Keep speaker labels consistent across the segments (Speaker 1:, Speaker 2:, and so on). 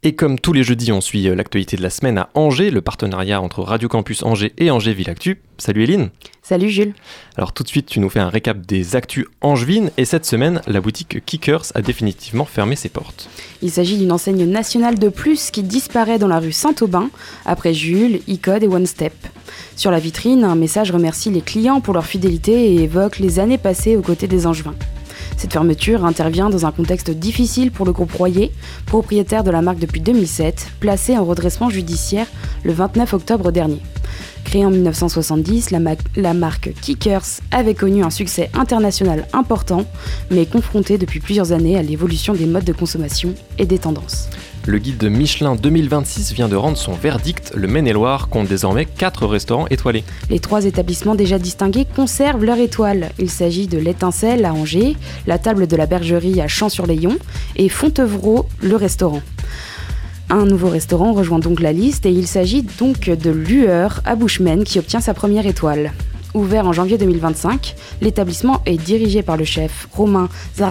Speaker 1: Et comme tous les jeudis, on suit l'actualité de la semaine à Angers, le partenariat entre Radio Campus Angers et Angers Ville Actu. Salut Éline.
Speaker 2: Salut Jules.
Speaker 1: Alors tout de suite, tu nous fais un récap des actus angevines et cette semaine, la boutique Kickers a définitivement fermé ses portes.
Speaker 2: Il s'agit d'une enseigne nationale de plus qui disparaît dans la rue Saint-Aubin, après Jules, E-Code et One Step. Sur la vitrine, un message remercie les clients pour leur fidélité et évoque les années passées aux côtés des Angevins. Cette fermeture intervient dans un contexte difficile pour le groupe Royer, propriétaire de la marque depuis 2007, placé en redressement judiciaire le 29 octobre dernier. Créée en 1970, la marque Kickers avait connu un succès international important, mais confrontée depuis plusieurs années à l'évolution des modes de consommation et des tendances.
Speaker 1: Le guide de Michelin 2026 vient de rendre son verdict. Le Maine-et-Loire compte désormais 4 restaurants étoilés.
Speaker 2: Les 3 établissements déjà distingués conservent leur étoile. Il s'agit de l'Étincelle à Angers, la Table de la Bergerie à Champs-sur-Layon et Fontevraud, le restaurant. Un nouveau restaurant rejoint donc la liste et il s'agit donc de Lueur à Bushman qui obtient sa première étoile. Ouvert en janvier 2025, l'établissement est dirigé par le chef Romain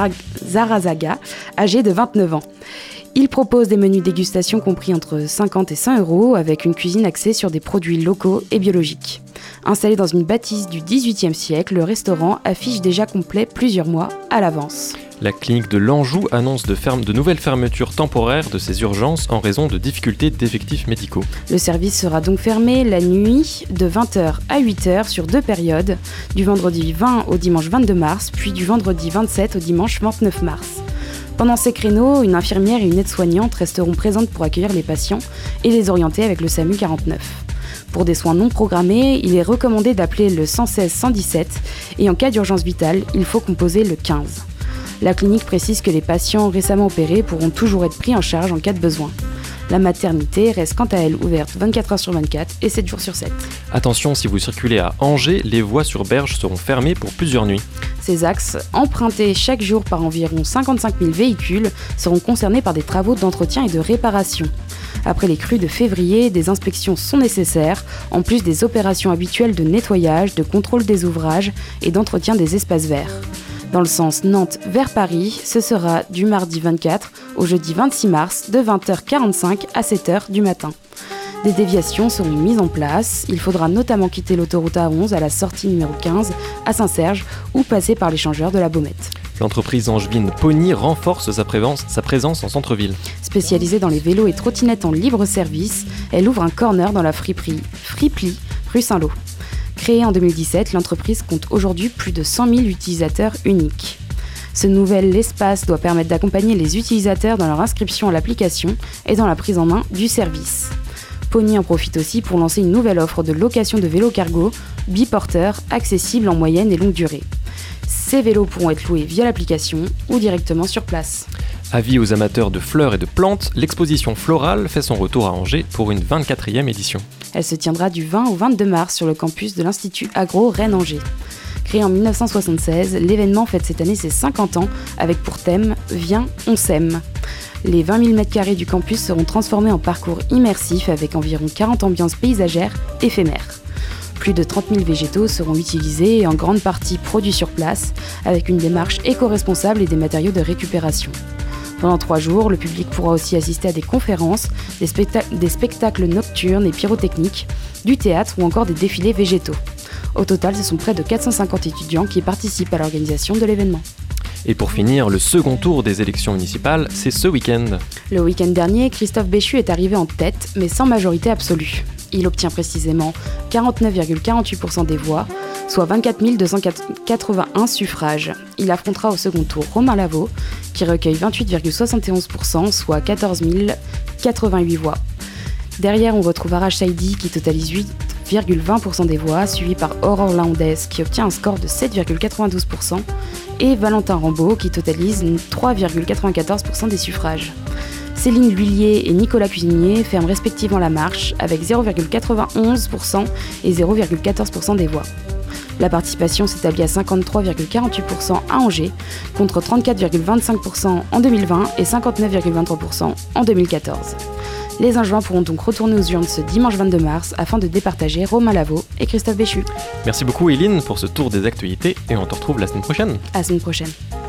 Speaker 2: Zarazaga, âgé de 29 ans. Il propose des menus dégustation compris entre 50 et 100 € avec une cuisine axée sur des produits locaux et biologiques. Installé dans une bâtisse du XVIIIe siècle, le restaurant affiche déjà complet plusieurs mois à l'avance.
Speaker 1: La clinique de l'Anjou annonce de nouvelles fermetures temporaires de ses urgences en raison de difficultés d'effectifs médicaux.
Speaker 2: Le service sera donc fermé la nuit de 20h à 8h sur 2 périodes, du vendredi 20 au dimanche 22 mars, puis du vendredi 27 au dimanche 29 mars. Pendant ces créneaux, une infirmière et une aide-soignante resteront présentes pour accueillir les patients et les orienter avec le SAMU 49. Pour des soins non programmés, il est recommandé d'appeler le 116 117 et en cas d'urgence vitale, il faut composer le 15. La clinique précise que les patients récemment opérés pourront toujours être pris en charge en cas de besoin. La maternité reste quant à elle ouverte 24 heures sur 24 et 7 jours sur 7.
Speaker 1: Attention, si vous circulez à Angers, les voies sur berge seront fermées pour plusieurs nuits.
Speaker 2: Ces axes, empruntés chaque jour par environ 55 000 véhicules, seront concernés par des travaux d'entretien et de réparation. Après les crues de février, des inspections sont nécessaires, en plus des opérations habituelles de nettoyage, de contrôle des ouvrages et d'entretien des espaces verts. Dans le sens Nantes vers Paris, ce sera du mardi 24 au jeudi 26 mars de 20h45 à 7h du matin. Des déviations seront mises en place. Il faudra notamment quitter l'autoroute A11 à la sortie numéro 15 à Saint-Serge ou passer par l'échangeur de la Baumette.
Speaker 1: L'entreprise angevine Pony renforce sa présence en centre-ville.
Speaker 2: Spécialisée dans les vélos et trottinettes en libre service, elle ouvre un corner dans la friperie Fripli, rue Saint-Lô. Créée en 2017, l'entreprise compte aujourd'hui plus de 100 000 utilisateurs uniques. Ce nouvel espace doit permettre d'accompagner les utilisateurs dans leur inscription à l'application et dans la prise en main du service. Pony en profite aussi pour lancer une nouvelle offre de location de vélos cargo biporteurs accessibles en moyenne et longue durée. Ces vélos pourront être loués via l'application ou directement sur place.
Speaker 1: Avis aux amateurs de fleurs et de plantes, l'exposition florale fait son retour à Angers pour une 24e édition.
Speaker 2: Elle se tiendra du 20 au 22 mars sur le campus de l'Institut Agro Rennes-Angers. Créé en 1976, l'événement fête cette année ses 50 ans avec pour thème « Viens, on s'aime ». Les 20 000 m² du campus seront transformés en parcours immersif avec environ 40 ambiances paysagères éphémères. Plus de 30 000 végétaux seront utilisés et en grande partie produits sur place avec une démarche éco-responsable et des matériaux de récupération. Pendant 3 jours, le public pourra aussi assister à des conférences, des spectacles nocturnes et pyrotechniques, du théâtre ou encore des défilés végétaux. Au total, ce sont près de 450 étudiants qui participent à l'organisation de l'événement.
Speaker 1: Et pour finir, le second tour des élections municipales, c'est ce week-end. Le
Speaker 2: week-end dernier, Christophe Béchu est arrivé en tête, mais sans majorité absolue. Il obtient précisément 49,48% des voix, soit 24 281 suffrages. Il affrontera au second tour Romain Lavaux, qui recueille 28,71%, soit 14 088 voix. Derrière, on retrouve Arash Saidi, qui totalise 8,20% des voix, suivi par Aurore Laondès, qui obtient un score de 7,92%, et Valentin Rambaud, qui totalise 3,94% des suffrages. Céline Lhuillier et Nicolas Cuisinier ferment respectivement la marche avec 0,91% et 0,14% des voix. La participation s'établit à 53,48% à Angers, contre 34,25% en 2020 et 59,23% en 2014. Les Angevins pourront donc retourner aux urnes ce dimanche 22 mars afin de départager Romain Lavaux et Christophe Béchu.
Speaker 1: Merci beaucoup Éline pour ce tour des actualités et on te retrouve la semaine prochaine.
Speaker 2: À la semaine prochaine.